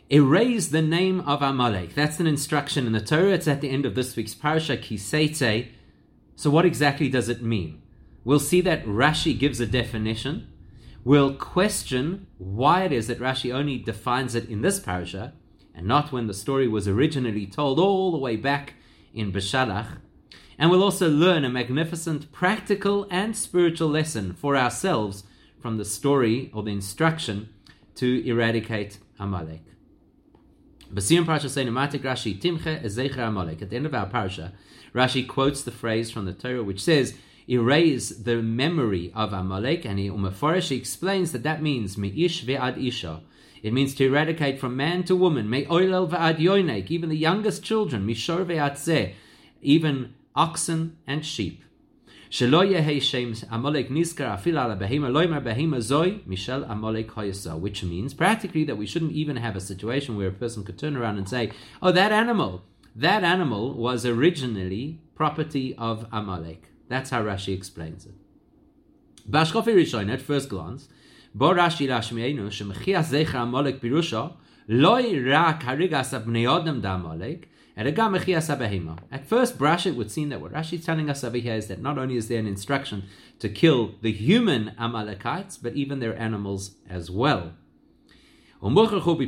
Erase the name of Amalek. That's an instruction in the Torah. It's at the end of this week's parasha, Kiseitze. So what exactly does it mean? We'll see that Rashi gives a definition. We'll question why it is that Rashi only defines it in this parasha and not when the story was originally told all the way back in Beshalach. And we'll also learn a magnificent practical and spiritual lesson for ourselves from the story or the instruction to eradicate Amalek. B'siyum parasha Seinematik Rashi Timche Ezecher Amalek. At the end of our parasha, Rashi quotes the phrase from the Torah which says, erase the memory of Amalek, and he explains that means Me'ish ve'ad isha. It means to eradicate from man to woman, Me'oilel ve'ad yoinek, even the youngest children, Mishor ve'ad zeh, even oxen and sheep. Shelo yehei shem Amalek niskar afil ala behema loimer behema zoi mishel Amalek hoyasa, which means practically that we shouldn't even have a situation where a person could turn around and say, oh, that animal was originally property of Amalek. That's how Rashi explains it. Bashkofi Rishon, at first glance, Bo Rashi Lashmienu Shemchias Zecher Amalek Pirusha Loi Rak Harigas Abnei Adam Da Amalek Eragam Mechias Abehema. At first brush, it would seem that what Rashi is telling us over here is that not only is there an instruction to kill the human Amalekites, but even their animals as well. And there'd be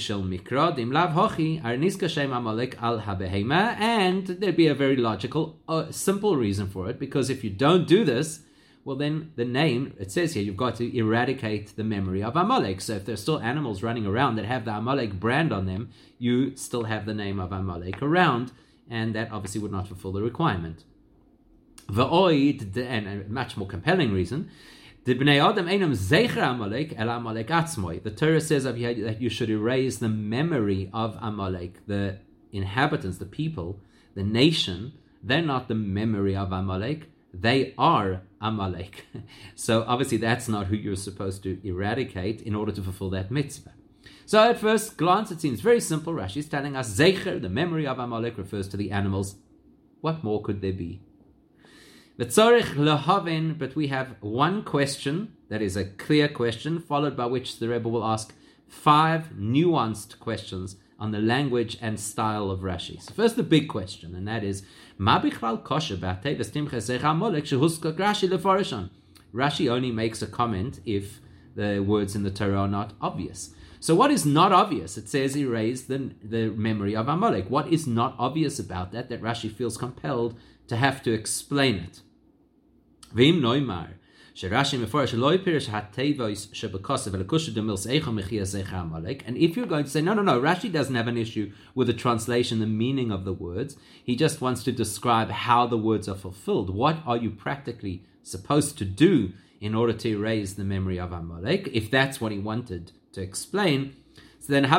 a very logical, simple reason for it, because if you don't do this, well then the name, it says here, you've got to eradicate the memory of Amalek. So if there's still animals running around that have the Amalek brand on them, you still have the name of Amalek around, and that obviously would not fulfill the requirement. And a much more compelling reason, the Torah says that you should erase the memory of Amalek, the inhabitants, the people, the nation. They're not the memory of Amalek, they are Amalek. So obviously that's not who you're supposed to eradicate in order to fulfill that mitzvah. So at first glance it seems very simple. Rashi is telling us Zecher, the memory of Amalek, refers to the animals. What more could there be? But we have one question that is a clear question, followed by which the Rebbe will ask 5 nuanced questions on the language and style of Rashi. So first the big question, and that is, Rashi only makes a comment if the words in the Torah are not obvious. So what is not obvious? It says erase the memory of Amalek. What is not obvious about that Rashi feels compelled to have to explain it? V'im noimar sherashi meforish lo yipirish hatevois shebekosev elekusha demils eicha mechias zecher Amalek. And if you're going to say no, Rashi doesn't have an issue with the translation, the meaning of the words. He just wants to describe how the words are fulfilled. What are you practically supposed to do in order to erase the memory of Amalek? If that's what he wanted to explain. So then, then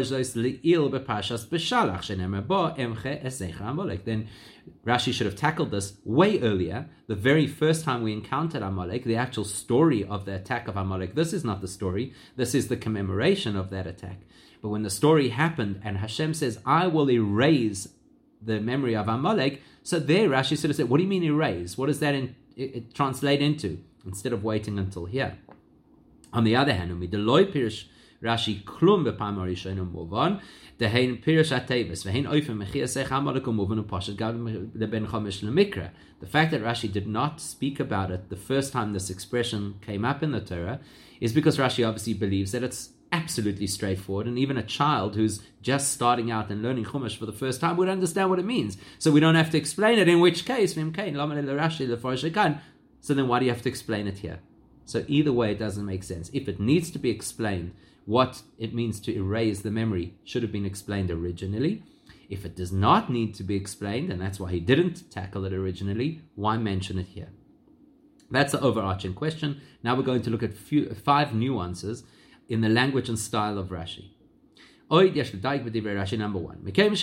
Rashi should have tackled this way earlier, the very first time we encountered Amalek, the actual story of the attack of Amalek. This is not the story, this is the commemoration of that attack. But when the story happened and Hashem says, I will erase the memory of Amalek, so there Rashi should have said, what do you mean erase? What does that it translate into? Instead of waiting until here. On the other hand, Rashi klum b'pam harishon umuvan dehein pirish hatevis vehein oifem mechias zecher Amalek umuvan upashad gam leben chomesh lemikra. The fact that Rashi did not speak about it the first time this expression came up in the Torah is because Rashi obviously believes that it's absolutely straightforward, and even a child who's just starting out and learning Chumash for the first time would understand what it means. So we don't have to explain it. In which case, so then why do you have to explain it here? So either way, it doesn't make sense. If it needs to be explained, what it means to erase the memory should have been explained originally. If it does not need to be explained, and that's why he didn't tackle it originally, why mention it here? That's the overarching question. Now we're going to look at 5 nuances in the language and style of Rashi. Number 1.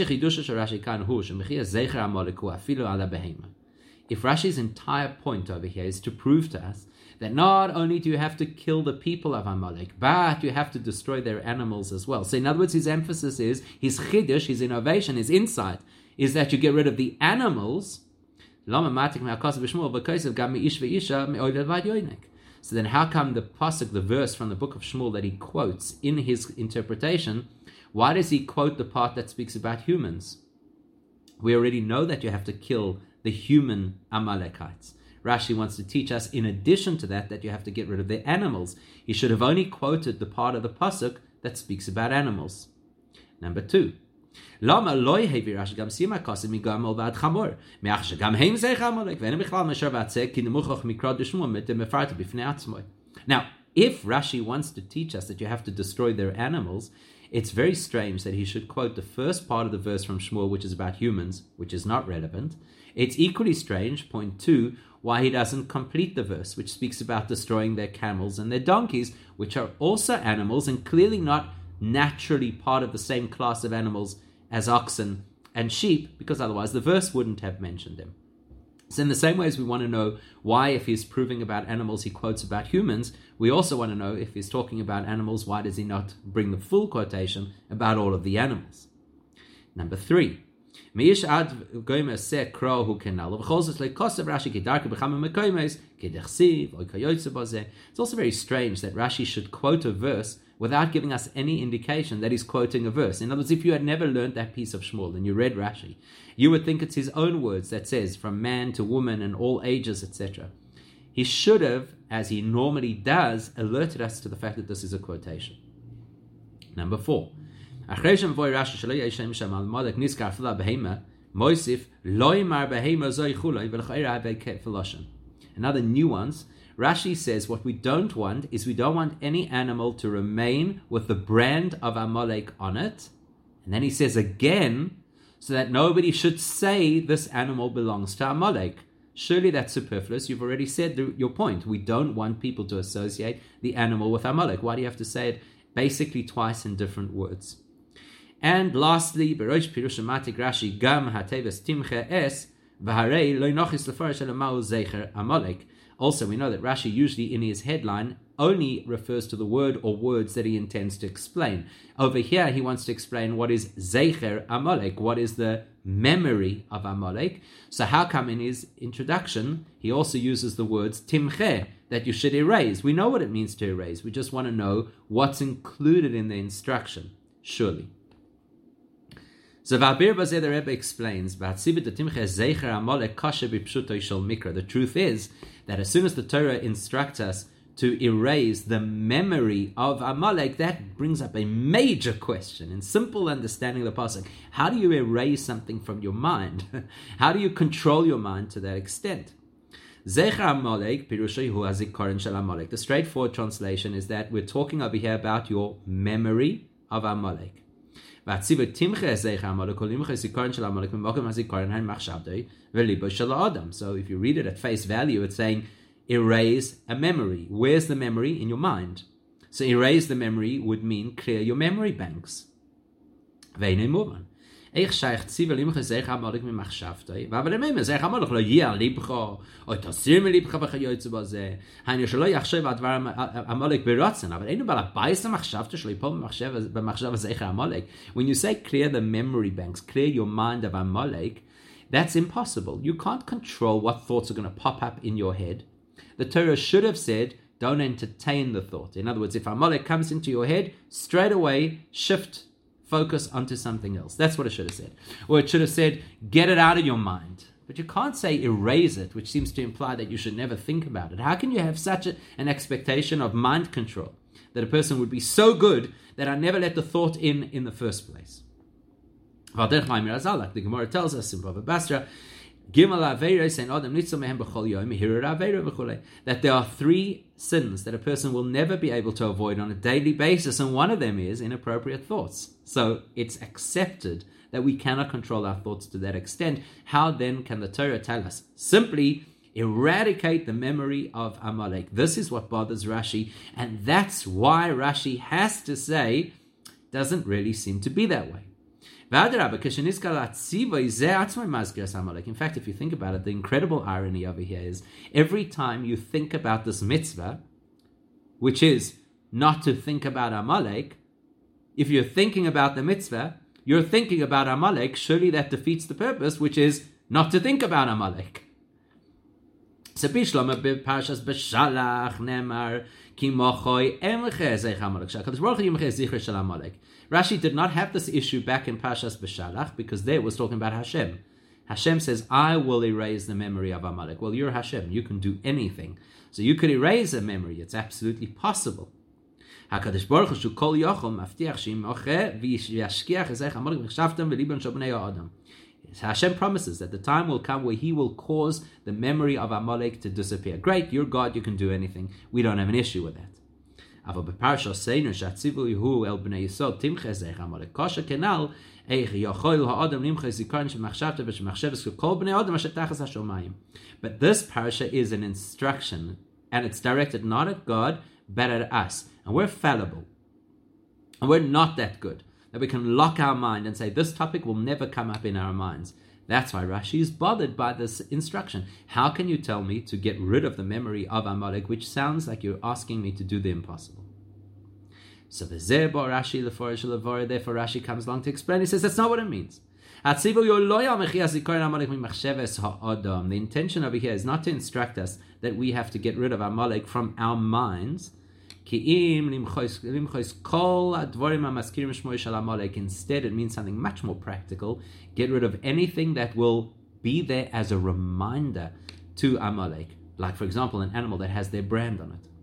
If Rashi's entire point over here is to prove to us that not only do you have to kill the people of Amalek, but you have to destroy their animals as well. So in other words, his emphasis is, his chiddush, his innovation, his insight, is that you get rid of the animals. So then how come the pasuk, the verse from the book of Shmuel that he quotes in his interpretation, Why does he quote the part that speaks about humans? We already know that you have to kill the human Amalekites. Rashi wants to teach us, in addition to that, that you have to get rid of the animals. He should have only quoted the part of the pasuk that speaks about animals. Number 2. Lama loy hevi Rashi gam sima kasim migamol vad chamor meach shegam heim zeh Amalek ve'en bichlal mesher vatzeh ki nemuchach mikra deshmua mit dem mefarta bifnei atzmoi. Now, if Rashi wants to teach us that you have to destroy their animals, it's very strange that he should quote the first part of the verse from Shmuel, which is about humans, which is not relevant. It's equally strange, point 2, why he doesn't complete the verse, which speaks about destroying their camels and their donkeys, which are also animals and clearly not naturally part of the same class of animals as oxen and sheep, because otherwise the verse wouldn't have mentioned them. So in the same way as we want to know why, if he's proving about animals, he quotes about humans, we also want to know, if he's talking about animals, why does he not bring the full quotation about all of the animals? Number 3. It's also very strange that Rashi should quote a verse without giving us any indication that he's quoting a verse. In other words, if you had never learned that piece of Shmuel and you read Rashi, you would think it's his own words that says, from man to woman and all ages, etc. He should have, as he normally does, alerted us to the fact that this is a quotation. Number 4. Another nuance, Rashi says what we don't want is we don't want any animal to remain with the brand of Amalek on it. And then he says again, so that nobody should say this animal belongs to Amalek. Surely that's superfluous. You've already said your point. We don't want people to associate the animal with Amalek. Why do you have to say it basically twice in different words? And lastly, Berosh Pirushamatik Rashi Gam Hateves Timche Es V'harei Lo Nochis Lefarish Elamau Zecher Amalek. Also, we know that Rashi usually in his headline only refers to the word or words that he intends to explain. Over here, he wants to explain what is Zecher Amalek, what is the memory of Amalek. So how come in his introduction, he also uses the words Timche, that you should erase? We know what it means to erase. We just want to know what's included in the instruction, surely. So Va'abir Bazeh, the Rebbe explains, the truth is that as soon as the Torah instructs us to erase the memory of Amalek, that brings up a major question. In simple understanding of the pasuk, how do you erase something from your mind? How do you control your mind to that extent? Zecher Amalek, Pirushay Hu Hazikaron Shel Amalek. The straightforward translation is that we're talking over here about your memory of Amalek. So if you read it at face value, it's saying erase a memory. Where's the memory? In your mind. So erase the memory would mean clear your memory banks. איך שייך ציווה לימך זך המלך ממחשבתי, אבל למי זך המלך לא יהיה על ליבך, או תסיר מליבך וכיוצא בזה. היינו שלא יחשב הדבר המלך ברצון, אבל אינו בעל הבייס המחשבתי שלו יפול במחשב זך המלך. When you say clear the memory banks, clear your mind of Amalek, that's impossible. You can't control what thoughts are going to pop up in your head. The Torah should have said, don't entertain the thought. In other words, if Amalek comes into your head, straight away shift focus onto something else. That's what it should have said. Or it should have said, get it out of your mind. But you can't say erase it, which seems to imply that you should never think about it. How can you have such an expectation of mind control, that a person would be so good that I never let the thought in the first place? Like the Gemara tells us in Bava Basra, that there are 3 sins that a person will never be able to avoid on a daily basis, and one of them is inappropriate thoughts. So it's accepted that we cannot control our thoughts to that extent. How then can the Torah tell us? Simply eradicate the memory of Amalek. This is what bothers Rashi, and that's why Rashi has to say, doesn't really seem to be that way. In fact, if you think about it, the incredible irony over here is every time you think about this mitzvah, which is not to think about Amalek, if you're thinking about the mitzvah, you're thinking about Amalek, surely that defeats the purpose, which is not to think about Amalek. So Bishlama Parshas Beshalach Nemar Ki Mochoi Emleche Zeich Amalek. Shakadosh Baruch Hu Yimche Zichre Shel Amalek. Rashi did not have this issue back in Parshas Beshalach because there it was talking about Hashem. Hashem says, I will erase the memory of Amalek. Well, you're Hashem. You can do anything. So you could erase a memory. It's absolutely possible. HaKadosh Baruch Hu Kol Yochel Maftiach Shim Oche V'Yashkiach Ezeich Amalek V'Chshavtem V'Liban Shel Bnei Adam. Hashem promises that the time will come where He will cause the memory of Amalek to disappear. Great, you're God. You can do anything. We don't have an issue with that. אבל בפרשה סיינו שהציווי הוא אל בני יסוד תמחה זכר עמלק קשה כנ"ל איך יכול האדם למחה זיכרון שמחשבת ושמחשבת ככל בני אדם אשר תחת השמיים. But this parasha is an instruction and it's directed not at God but at us. And we're fallible. And we're not that good that we can lock our mind and say this topic will never come up in our minds. That's why Rashi is bothered by this instruction. How can you tell me to get rid of the memory of Amalek, which sounds like you're asking me to do the impossible? So therefore Rashi comes along to explain. He says that's not what it means. The intention over here is not to instruct us that we have to get rid of Amalek from our minds. Instead, it means something much more practical. Get rid of anything that will be there as a reminder to Amalek. Like, for example, an animal that has their brand on it.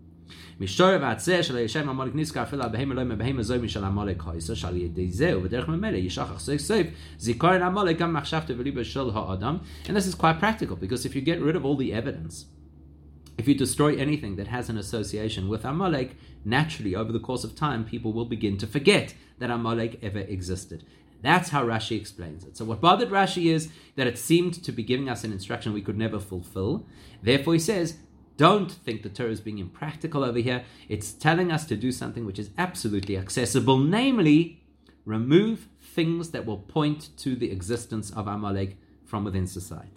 And this is quite practical, because if you get rid of all the evidence, if you destroy anything that has an association with Amalek, naturally, over the course of time, people will begin to forget that Amalek ever existed. That's how Rashi explains it. So what bothered Rashi is that it seemed to be giving us an instruction we could never fulfill. Therefore, he says, don't think the Torah is being impractical over here. It's telling us to do something which is absolutely accessible, namely, remove things that will point to the existence of Amalek from within society.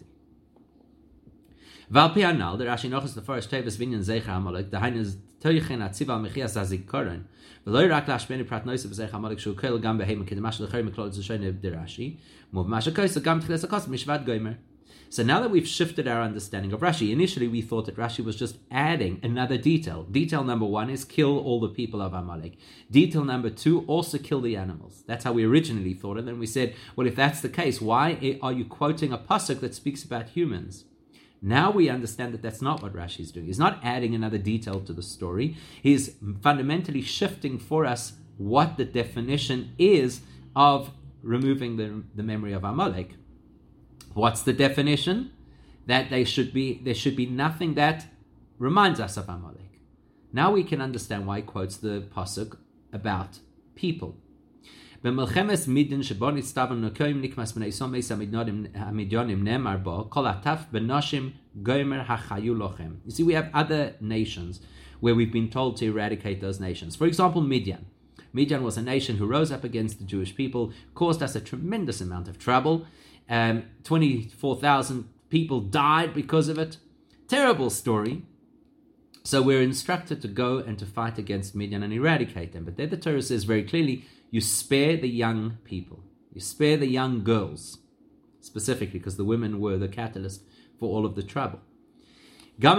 Val Pianal, the Rashi Nochus the first Tevis Vinyan Zecher Amalek, the Hain is Toychen Atziva Mechias Azikoron, Veloy Rak Lashbeni Prat Noise of Zecher Amalek Shukel Gam Behem Kidamash Lecher Miklod Zeshone of the Rashi, Mov Mashakos Gam Tchilesakos Mishvat Gomer. So now that we've shifted our understanding of Rashi, initially we thought that Rashi was just adding another detail. Detail number 1 is kill all the people of Amalek. Detail number 2, also kill the animals. That's how we originally thought it. And then we said, well, if that's the case, why are you quoting a pasuk that speaks about humans? Now we understand that that's not what Rashi is doing. He's not adding another detail to the story. He's fundamentally shifting for us what the definition is of removing the memory of Amalek. What's the definition? That there should be nothing that reminds us of Amalek. Now we can understand why he quotes the pasuk about people. You see, we have other nations where we've been told to eradicate those nations. For example, Midian. Midian was a nation who rose up against the Jewish people, caused us a tremendous amount of trouble. 24,000 people died because of it. Terrible story. So we're instructed to go and to fight against Midian and eradicate them. But there the Torah says very clearly, you spare the young people. You spare the young girls, specifically because the women were the catalyst for all of the trouble. So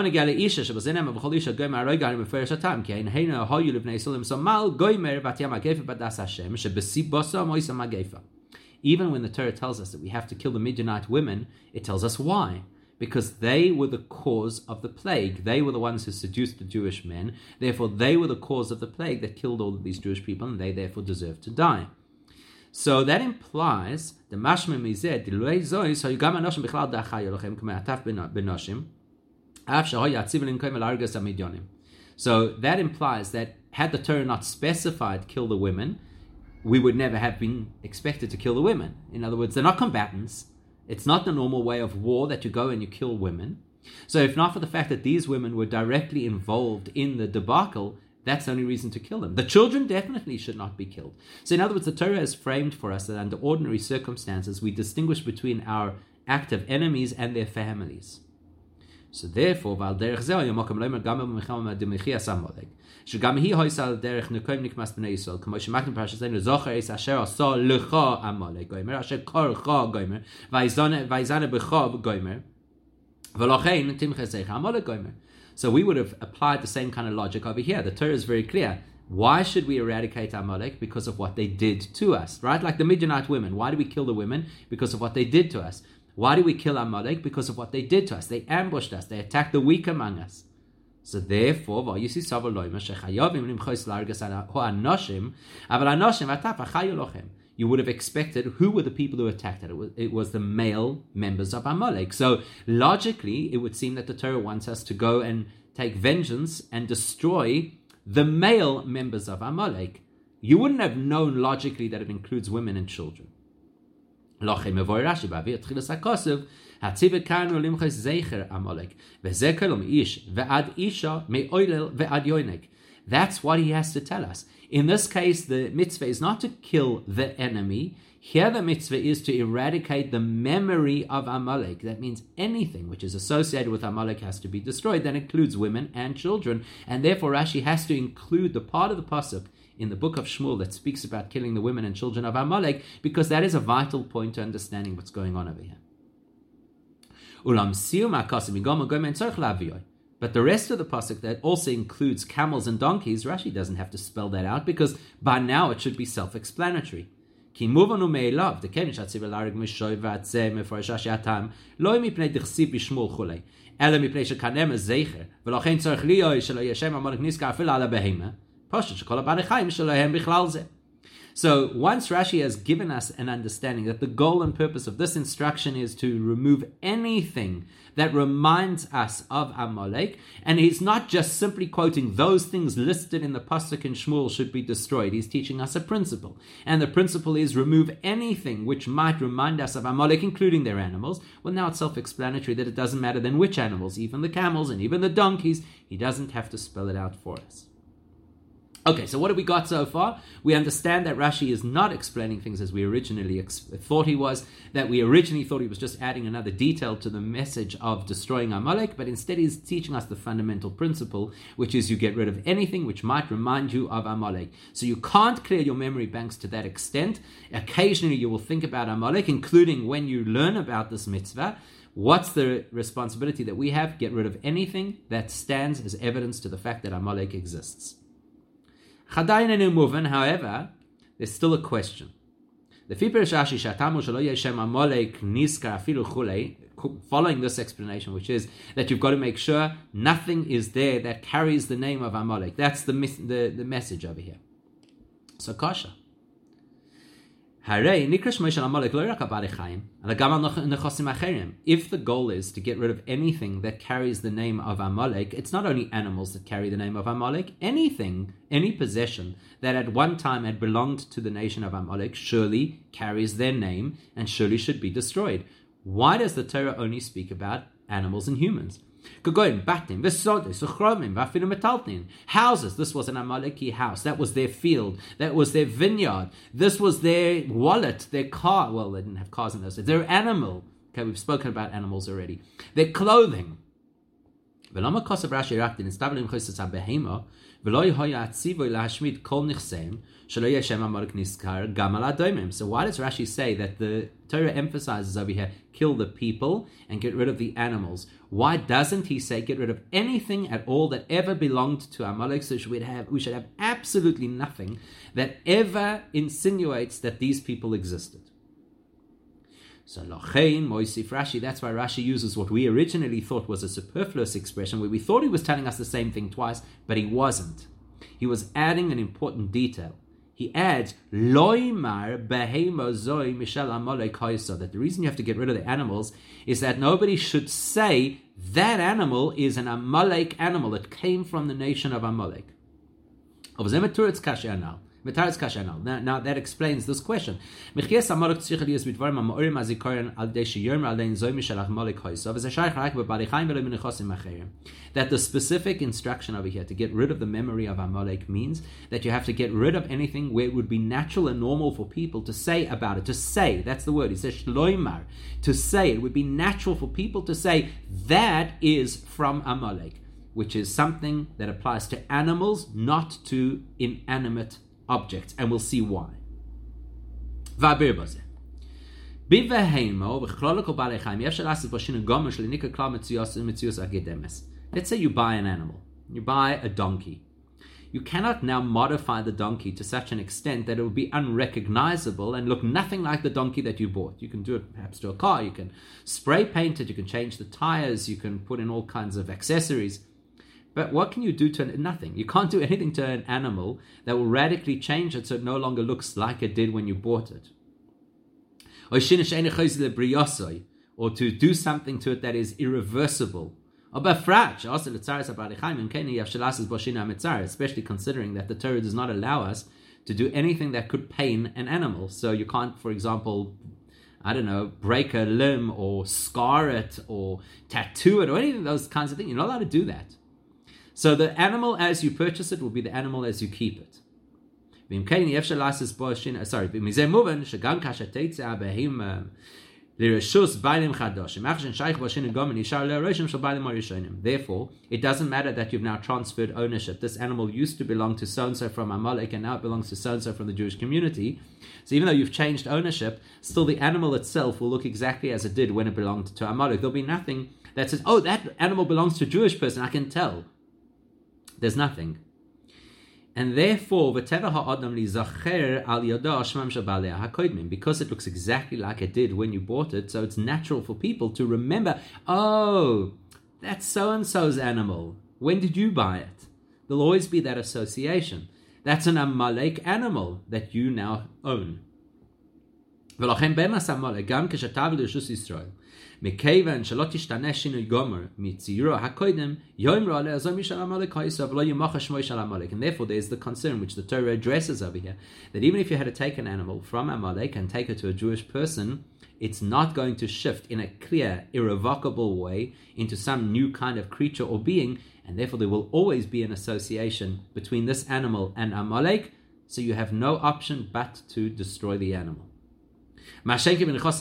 even when the Torah tells us that we have to kill the Midianite women, it tells us why. Because they were the cause of the plague. They were the ones who seduced the Jewish men. Therefore, they were the cause of the plague that killed all of these Jewish people, and they therefore deserve to die. So that implies the mashma mizeh dilei zoi so you gam anoshim bichlal da'achay yolochem k'mei ataf benoshim af shehoy yatziv l'nkoim el argas hamidyonim. So that implies that had the Torah not specified kill the women, we would never have been expected to kill the women. In other words, they're not combatants. It's not the normal way of war that you go and you kill women. So if not for the fact that these women were directly involved in the debacle, that's the only reason to kill them. The children definitely should not be killed. So in other words, the Torah has framed for us that under ordinary circumstances, we distinguish between our active enemies and their families. So therefore, שגם היא הויסה על דרך נקוים נקמס בני ישראל, כמו שמקנים פרשתנו, זוכר אס אשר עשה לך עמלק גוימר, אשר קורך גוימר, ויזנה בך גוימר, So we would have applied the same kind of logic over here. The Torah is very clear. Why should we eradicate Amalek? Because of what they did to us, right? Like the Midianite women. Why do we kill the women? Because of what they did to us. Why do we kill Amalek? Because of what they did to us. They ambushed us. They attacked the weak among us. So therefore, you would have expected, who were the people who attacked it? It was the male members of Amalek. So logically, it would seem that the Torah wants us to go and take vengeance and destroy the male members of Amalek. You wouldn't have known logically that it includes women and children. That's what he has to tell us. In this case, the mitzvah is not to kill the enemy. Here the mitzvah is to eradicate the memory of Amalek. That means anything which is associated with Amalek has to be destroyed. That includes women and children. And therefore Rashi has to include the part of the pasuk in the book of Shmuel that speaks about killing the women and children of Amalek, because that is a vital point to understanding what's going on over here. But the rest of the pasuk that also includes camels and donkeys, Rashi doesn't have to spell that out, because by now it should be self-explanatory. So once Rashi has given us an understanding that the goal and purpose of this instruction is to remove anything that reminds us of Amalek, and he's not just simply quoting those things listed in the pasuk in Shmuel should be destroyed. He's teaching us a principle, and the principle is remove anything which might remind us of Amalek, including their animals. Well, now it's self-explanatory that it doesn't matter then which animals, even the camels and even the donkeys. He doesn't have to spell it out for us. Okay, so what have we got so far? We understand that Rashi is not explaining things as we originally thought he was, that we originally thought he was just adding another detail to the message of destroying Amalek, but instead he's teaching us the fundamental principle, which is you get rid of anything which might remind you of Amalek. So you can't clear your memory banks to that extent. Occasionally you will think about Amalek, including when you learn about this mitzvah. What's the responsibility that we have? Get rid of anything that stands as evidence to the fact that Amalek exists. However, there's still a question. Following this explanation, which is that you've got to make sure nothing is there that carries the name of Amalek. That's the message over here. So kasha. If the goal is to get rid of anything that carries the name of Amalek, it's not only animals that carry the name of Amalek. Anything, any possession that at one time had belonged to the nation of Amalek surely carries their name and surely should be destroyed. Why does the Torah only speak about animals and humans? Houses, this was an Amaleki house, that was their field, that was their vineyard, this was their wallet, their car, well they didn't have cars in those days, their animal, okay, we've spoken about animals already, their clothing. So why does Rashi say that the Torah emphasizes over here, kill the people and get rid of the animals? Why doesn't he say get rid of anything at all that ever belonged to Amalek? So we should have absolutely nothing that ever insinuates that these people existed. So Lochein, Moisif Rashi, that's why Rashi uses what we originally thought was a superfluous expression, where we thought he was telling us the same thing twice, but he wasn't. He was adding an important detail. He adds, Loimar behemo zoi mishal Amalek haiso, that the reason you have to get rid of the animals is that nobody should say that animal is an Amalek animal that came from the nation of Amalek. Now that explains this question. That the specific instruction over here to get rid of the memory of Amalek means that you have to get rid of anything where it would be natural and normal for people to say about it. To say, that's the word. It says shloimar. To say, it would be natural for people to say that is from Amalek, which is something that applies to animals, not to inanimate objects, and we'll see why. Let's say you buy an animal. You buy a donkey. You cannot now modify the donkey to such an extent that it will be unrecognizable and look nothing like the donkey that you bought. You can do it perhaps to a car. You can spray paint it. You can change the tires. You can put in all kinds of accessories. But what can you do to nothing? You can't do anything to an animal that will radically change it so it no longer looks like it did when you bought it. Or to do something to it that is irreversible. Especially considering that the Torah does not allow us to do anything that could pain an animal. So you can't, for example, break a limb or scar it or tattoo it or any of those kinds of things. You're not allowed to do that. So the animal as you purchase it will be the animal as you keep it. Therefore, it doesn't matter that you've now transferred ownership. This animal used to belong to so-and-so from Amalek, and now it belongs to so-and-so from the Jewish community. So even though you've changed ownership, still the animal itself will look exactly as it did when it belonged to Amalek. There'll be nothing that says, oh, that animal belongs to a Jewish person, I can tell. There's nothing. And therefore, because it looks exactly like it did when you bought it, so it's natural for people to remember, oh, that's so-and-so's animal. When did you buy it? There'll always be that association. That's an Amalek animal that you now own. מכיוון שלא תשתנה שינוי גומר מציורו הקודם, יאמרו עליה הזו משל עמלק היסו ולא ימחה שמו של עמלק. And therefore there's the concern which the Torah addresses over here, that even if you had to take an animal from Amalek and take it to a Jewish person, it's not going to shift in a clear, irrevocable way into some new kind of creature or being, and therefore there will always be an association between this animal and Amalek, so you have no option but to destroy the animal. Whereas according to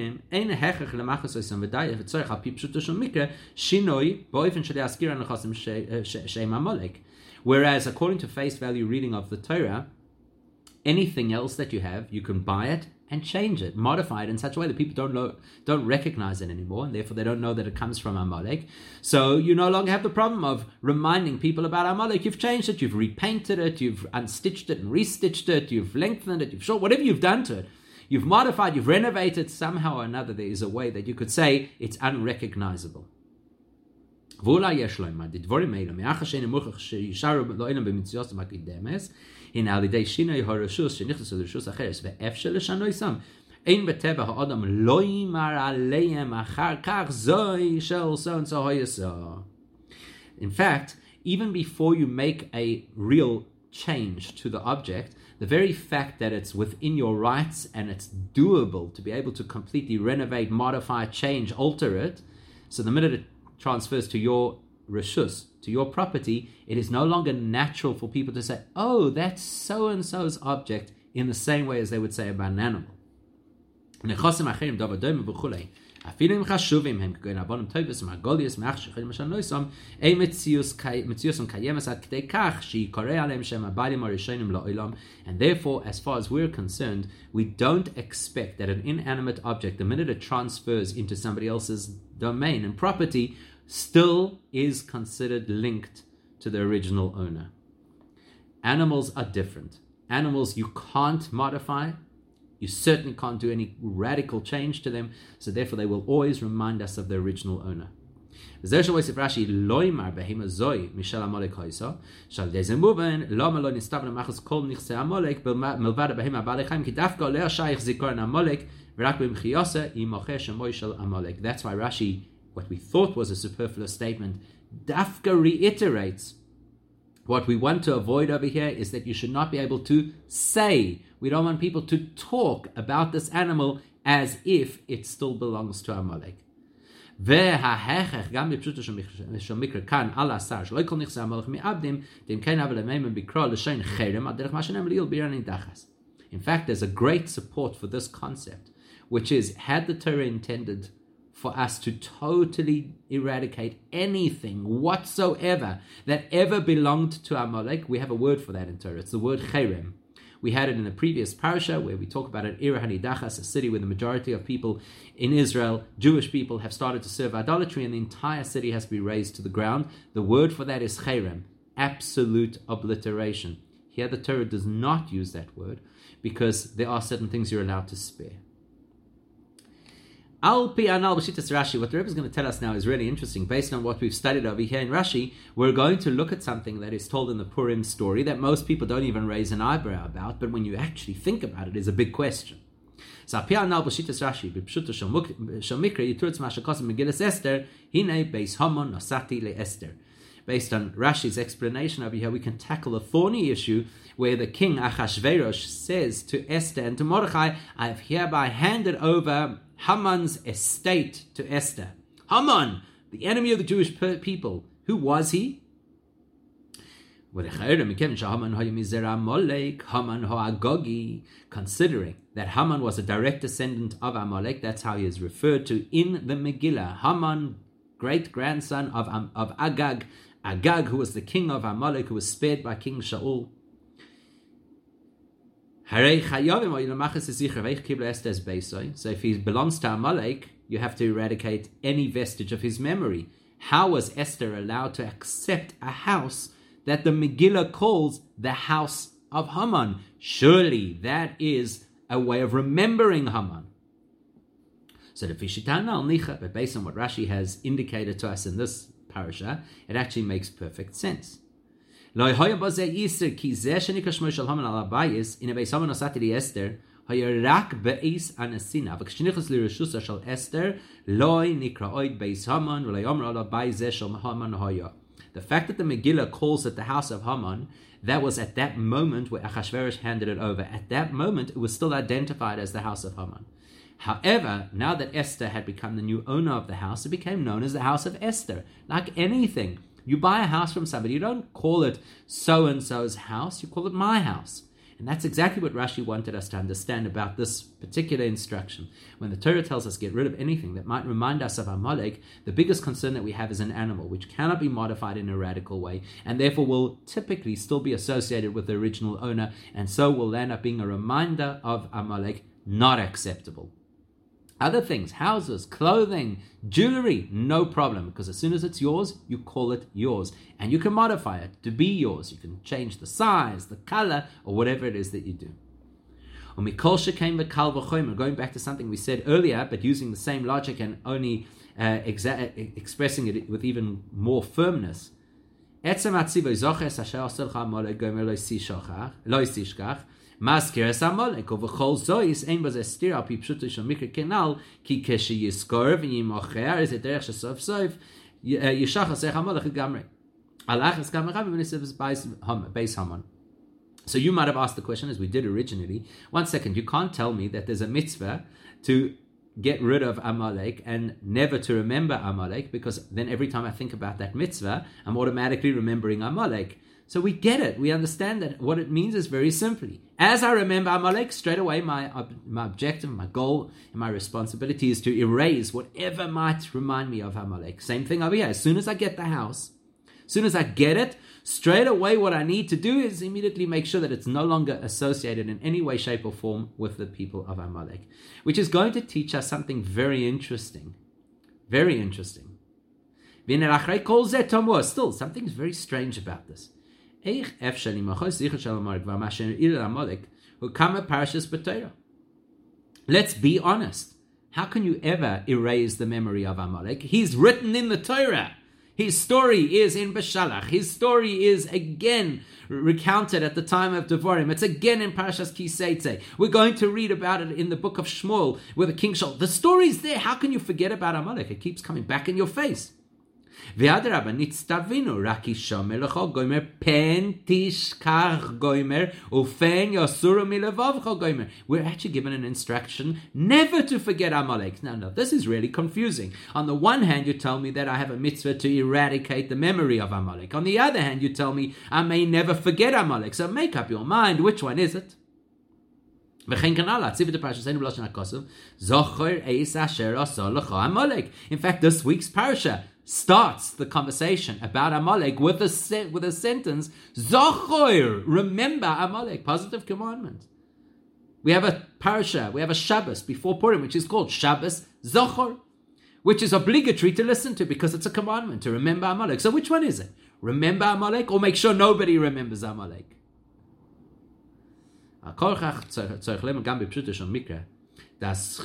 face value reading of the Torah, anything else that you have, you can buy it and change it, modify it in such a way that people don't recognize it anymore, and therefore they don't know that it comes from Amalek. So you no longer have the problem of reminding people about Amalek. You've changed it, you've repainted it, you've unstitched it and restitched it, you've lengthened it, you've short, whatever you've done to it. You've modified, you've renovated, somehow or another there is a way that you could say it's unrecognizable. In fact, even before you make a real change to the object, the very fact that it's within your rights and it's doable to be able to completely renovate, modify, change, alter it, so the minute it transfers to your reshus, to your property, it is no longer natural for people to say, oh, that's so-and-so's object, in the same way as they would say about an animal. אפילו אם חשובים הם כגון הבונים טויבס ומרגוליוס מאחשכים למשל נויסם, אין מציוסם קיימס עד כדי כך שיקורא עליהם שהם הבעלים הראשונים לעולם. And therefore, as far as we're concerned, we don't expect that an inanimate object, the minute it transfers into somebody else's domain and property, still is considered linked to the original owner. Animals are different. Animals you can't modify. You certainly can't do any radical change to them, so therefore they will always remind us of the original owner. That's why Rashi, what we thought was a superfluous statement, Dafka reiterates what we want to avoid over here is that you should not be able to say. We don't want people to talk about this animal as if it still belongs to Amalek. In fact, there's a great support for this concept, which is, had the Torah intended for us to totally eradicate anything whatsoever that ever belonged to Amalek, we have a word for that in Torah. It's the word cherem. We had it in the previous parasha where we talk about an Ir Hanidachas, a city where the majority of people in Israel, Jewish people, have started to serve idolatry, and the entire city has to be razed to the ground. The word for that is cherem, absolute obliteration. Here the Torah does not use that word because there are certain things you're allowed to spare. Al Pi Anal B'Shittas Rashi, what the Rebbe is going to tell us now is really interesting. Based on what we've studied over here in Rashi, we're going to look at something that is told in the Purim story that most people don't even raise an eyebrow about, but when you actually think about it, is a big question. So Pi Anal B'Shittas Rashi, B'Pshuto Shel Mikra, Yiturtz Mashakos Megillas Esther, Hine Beis Haman Nosati Le Esther. Based on Rashi's explanation over here, we can tackle a thorny issue where the king Achashverosh says to Esther and to Mordechai, I have hereby handed over Haman's estate to Esther. Haman, the enemy of the Jewish people. Who was he? Considering that Haman was a direct descendant of Amalek, that's how he is referred to in the Megillah. Haman, great-grandson of Agag, who was the king of Amalek, who was spared by King Shaul. So if he belongs to Amalek, you have to eradicate any vestige of his memory. How was Esther allowed to accept a house that the Megillah calls the house of Haman? Surely that is a way of remembering Haman. So the Fishitana, but based on what Rashi has indicated to us in this parasha, it actually makes perfect sense. Lo hoya baze Easter ki ze shenika shmo shel Haman al Abayis in Beis Haman nosati li Esther hoya rak beis anasina v'kshnichos li reshusa shel Esther loy nikraoid Beis Haman v'lo yomer al Abayis ze shel Haman hoya. The fact that the Megillah calls it the house of Haman, that was at that moment where Achashverosh handed it over. At that moment, it was still identified as the house of Haman. However, now that Esther had become the new owner of the house, it became known as the house of Esther. Like anything, you buy a house from somebody, you don't call it so-and-so's house, you call it my house. And that's exactly what Rashi wanted us to understand about this particular instruction. When the Torah tells us get rid of anything that might remind us of Amalek, the biggest concern that we have is an animal, which cannot be modified in a radical way, and therefore will typically still be associated with the original owner, and so will end up being a reminder of Amalek, not acceptable. Other things, houses, clothing, jewelry, no problem, because as soon as it's yours, you call it yours. And you can modify it to be yours. You can change the size, the color, or whatever it is that you do. Going back to something we said earlier, but using the same logic and only expressing it with even more firmness. Maskiras Amalek over Chol Zois aim was a steer up Pshuto Shel Mikra Kenal ki Keshi Yiskor v'Yimocher is a derech shesof soif Yishach Asech Amalek Gamre Alachas Gamre when it says Beis Haman. So you might have asked the question, as we did originally. 1 second, you can't tell me that there's a mitzvah to get rid of Amalek and never to remember Amalek, because then every time I think about that mitzvah, I'm automatically remembering Amalek. So we get it. We understand that what it means is very simply. As I remember Amalek, straight away my objective, my goal, and my responsibility is to erase whatever might remind me of Amalek. Same thing over here. As soon as I get the house, as soon as I get it, straight away what I need to do is immediately make sure that it's no longer associated in any way, shape, or form with the people of Amalek. Which is going to teach us something very interesting. Very interesting. Still, something's very strange about this. Let's be honest. How can you ever erase the memory of Amalek? He's written in the Torah. His story is in Beshalach. His story is again recounted at the time of Devarim. It's again in Parashas Kiseitze. We're going to read about it in the book of Shmuel, where the king Shaul. The story's there. How can you forget about Amalek? It keeps coming back in your face. We're actually given an instruction never to forget Amalek. Now, this is really confusing. On the one hand, you tell me that I have a mitzvah to eradicate the memory of Amalek. On the other hand, you tell me I may never forget Amalek. So make up your mind. Which one is it? In fact, this week's parasha starts the conversation about Amalek with a sentence, Zochoir, remember Amalek, positive commandment. We have a parasha, we have a Shabbos before Purim, which is called Shabbos Zochor, which is obligatory to listen to because it's a commandment to remember Amalek. So which one is it? Remember Amalek or make sure nobody remembers Amalek? This is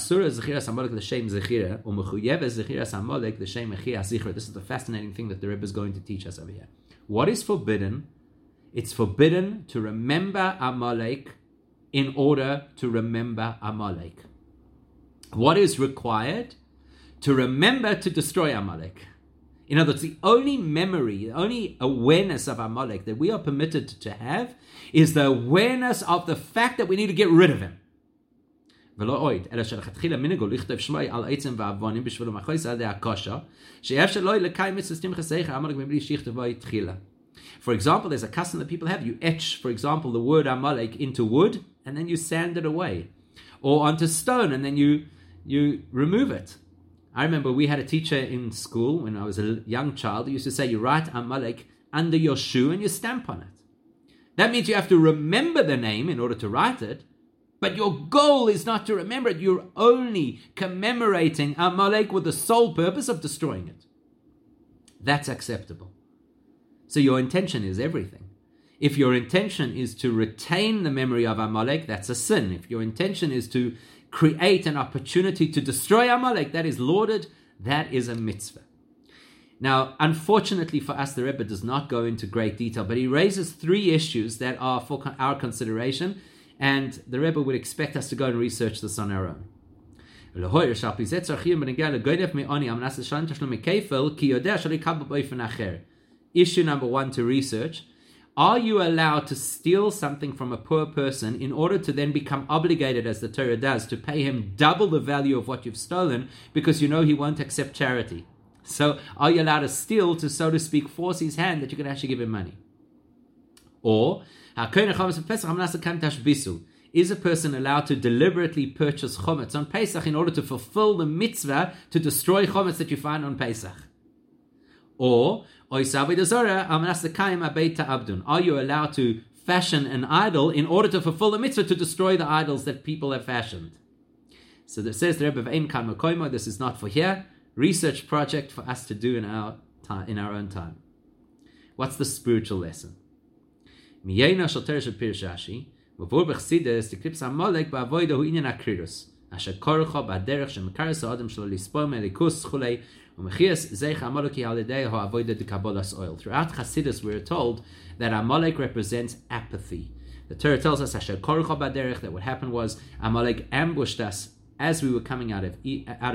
the fascinating thing that the Rebbe is going to teach us over here. What is forbidden? It's forbidden to remember Amalek in order to remember Amalek. What is required? To remember to destroy Amalek. In other words, the only memory, the only awareness of Amalek that we are permitted to have is the awareness of the fact that we need to get rid of him. For example, there's a custom that people have. You etch, for example, the word Amalek into wood, and then you sand it away. Or onto stone, and then you remove it. I remember we had a teacher in school when I was a young child who used to say, you write Amalek under your shoe and you stamp on it. That means you have to remember the name in order to write it, but your goal is not to remember it. You're only commemorating Amalek with the sole purpose of destroying it. That's acceptable. So your intention is everything. If your intention is to retain the memory of Amalek, that's a sin. If your intention is to create an opportunity to destroy Amalek, that is lauded, that is a mitzvah. Now, unfortunately for us, the Rebbe does not go into great detail, but he raises 3 issues that are for our consideration, and the Rebbe would expect us to go and research this on our own. Issue number 1 to research. Are you allowed to steal something from a poor person in order to then become obligated, as the Torah does, to pay him double the value of what you've stolen because you know he won't accept charity? So are you allowed to steal to, so to speak, force his hand that you can actually give him money? Or, is a person allowed to deliberately purchase chometz on Pesach in order to fulfill the mitzvah to destroy chometz that you find on Pesach? Or, are you allowed to fashion an idol in order to fulfill the mitzvah to destroy the idols that people have fashioned? So that says the Rebbe, this is not for here. Research project for us to do in our own time. What's the spiritual lesson? Throughout Chassidus, we're told that Amalek represents apathy. The Torah tells us that what happened was Amalek ambushed us as we were coming out of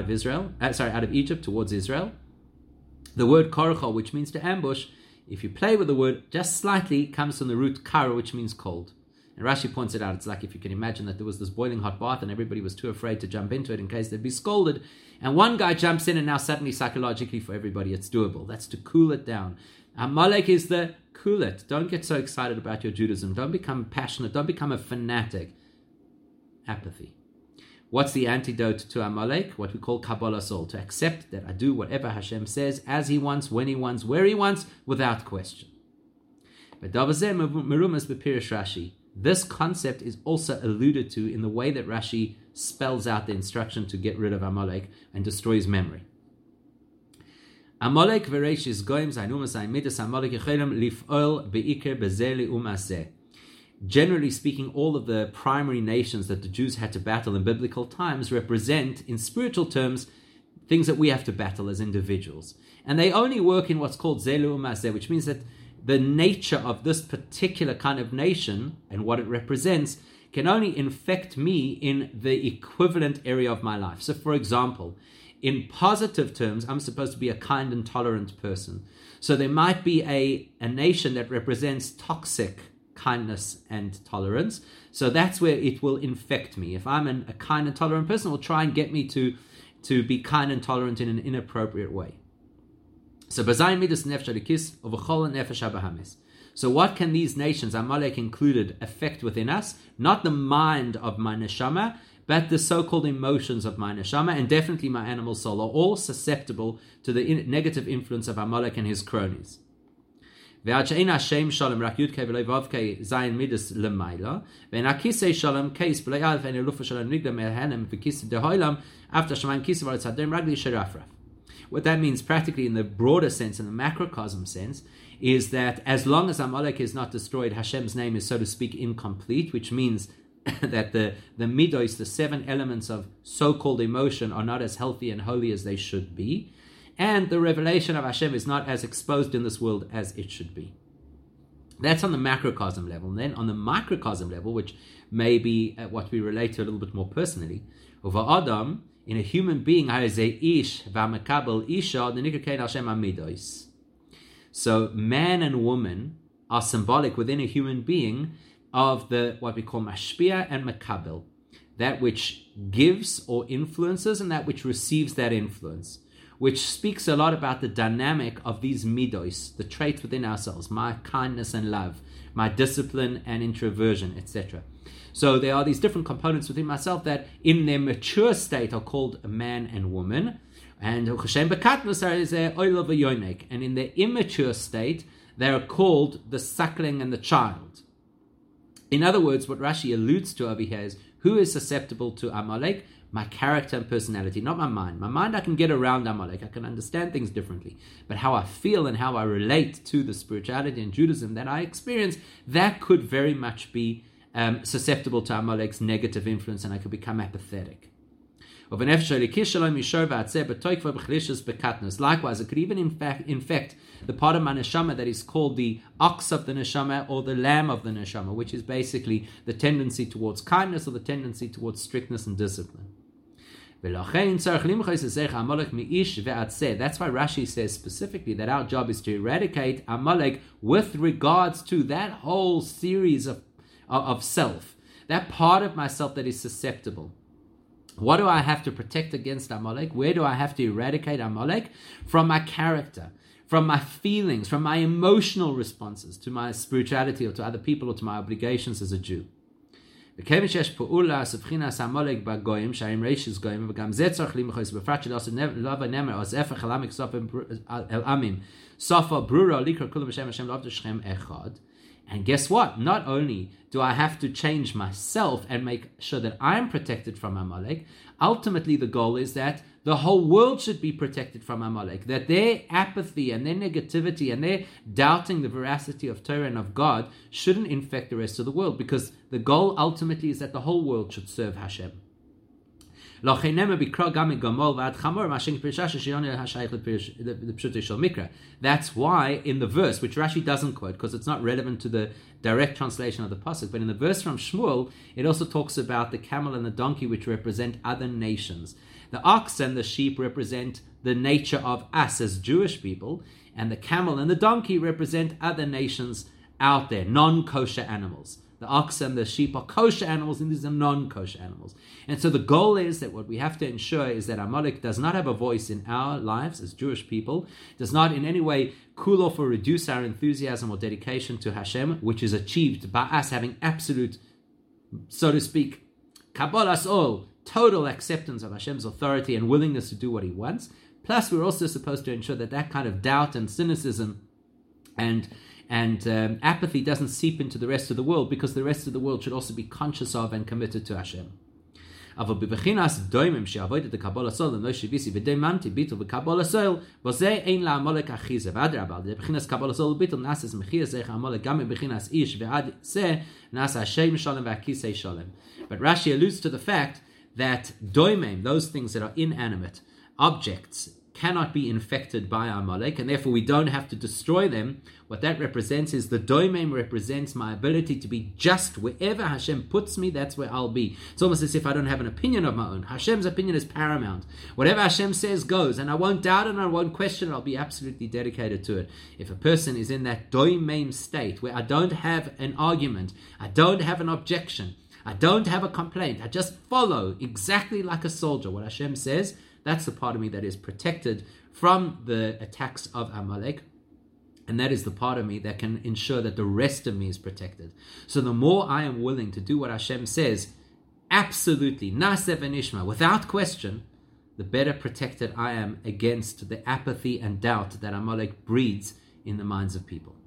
Egypt towards Israel. The word korcha, which means to ambush, if you play with the word just slightly, comes from the root kara, which means cold. And Rashi points it out. It's like if you can imagine that there was this boiling hot bath and everybody was too afraid to jump into it in case they'd be scalded. And one guy jumps in and now suddenly psychologically for everybody it's doable. That's to cool it down. Amalek is the cool it. Don't get so excited about your Judaism. Don't become passionate. Don't become a fanatic. Apathy. What's the antidote to Amalek? What we call Kabbalah Soul. To accept that I do whatever Hashem says, as He wants, when He wants, where He wants, without question. But Rashi. This concept is also alluded to in the way that Rashi spells out the instruction to get rid of Amalek and destroy his memory. Amalek v'reishis goyim zaynumas zaymidas Amalek yechelem lif'ol be'iker bezeli umaseh. Generally speaking, all of the primary nations that the Jews had to battle in biblical times represent, in spiritual terms, things that we have to battle as individuals. And they only work in what's called zelu umaseh, which means that the nature of this particular kind of nation and what it represents can only infect me in the equivalent area of my life. So, for example, in positive terms, I'm supposed to be a kind and tolerant person. So there might be a nation that represents toxic kindness and tolerance. So that's where it will infect me. If I'm a kind and tolerant person, it will try and get me to be kind and tolerant in an inappropriate way. So what can these nations, Amalek included, affect within us? Not the mind of my neshama, but the so-called emotions of my neshama and definitely my animal soul are all susceptible to the negative influence of Amalek and his cronies. Until the what that means practically in the broader sense, in the macrocosm sense, is that as long as Amalek is not destroyed, Hashem's name is, so to speak, incomplete, which means that the midos, the 7 elements of so-called emotion, are not as healthy and holy as they should be, and the revelation of Hashem is not as exposed in this world as it should be. That's on the macrocosm level. And then on the microcosm level, which may be what we relate to a little bit more personally, over Adam, in a human being, so man and woman are symbolic within a human being of the what we call mashpia and makabel, that which gives or influences and that which receives that influence, which speaks a lot about the dynamic of these midos, the traits within ourselves, my kindness and love, my discipline and introversion, etc. So there are these different components within myself that in their mature state are called a man and woman, and in their immature state they are called the suckling and the child. In other words, what Rashi alludes to over here is who is susceptible to Amalek? My character and personality, not my mind. My mind, I can get around Amalek. I can understand things differently. But how I feel and how I relate to the spirituality and Judaism that I experience, that could very much be susceptible to Amalek's negative influence, and I could become apathetic. Likewise, it could even infect the part of my neshama that is called the ox of the neshama or the lamb of the neshama, which is basically the tendency towards kindness or the tendency towards strictness and discipline. That's why Rashi says specifically that our job is to eradicate Amalek with regards to that whole series of self, that part of myself that is susceptible. What do I have to protect against Amalek? Where do I have to eradicate Amalek? From my character, from my feelings, from my emotional responses to my spirituality or to other people or to my obligations as a Jew. Because there are And guess what? Not only do I have to change myself and make sure that I'm protected from Amalek, ultimately the goal is that the whole world should be protected from Amalek, that their apathy and their negativity and their doubting the veracity of Torah and of God shouldn't infect the rest of the world, because the goal ultimately is that the whole world should serve Hashem. That's why in the verse, which Rashi doesn't quote because it's not relevant to the direct translation of the pasuk, but in the verse from Shmuel, it also talks about the camel and the donkey, which represent other nations. The ox and the sheep represent the nature of us as Jewish people, and the camel and the donkey represent other nations out there, non-kosher animals. The ox and the sheep are kosher animals, and these are non-kosher animals. And so the goal is that what we have to ensure is that Amalek does not have a voice in our lives as Jewish people, does not in any way cool off or reduce our enthusiasm or dedication to Hashem, which is achieved by us having absolute, so to speak, Kabbalas ol, total acceptance of Hashem's authority and willingness to do what He wants. Plus, we're also supposed to ensure that that kind of doubt and cynicism and apathy doesn't seep into the rest of the world, because the rest of the world should also be conscious of and committed to Hashem. But Rashi alludes to the fact that doimim, those things that are inanimate, objects, cannot be infected by Amalek, and therefore we don't have to destroy them. What that represents is the doimim represents my ability to be just wherever Hashem puts me, that's where I'll be. It's almost as if I don't have an opinion of my own. Hashem's opinion is paramount. Whatever Hashem says goes, and I won't doubt it and I won't question it. I'll be absolutely dedicated to it. If a person is in that doimim state where I don't have an argument, I don't have an objection, I don't have a complaint, I just follow exactly like a soldier what Hashem says, that's the part of me that is protected from the attacks of Amalek, and that is the part of me that can ensure that the rest of me is protected. So the more I am willing to do what Hashem says absolutely, Naseh v'nishma, without question, the better protected I am against the apathy and doubt that Amalek breeds in the minds of people.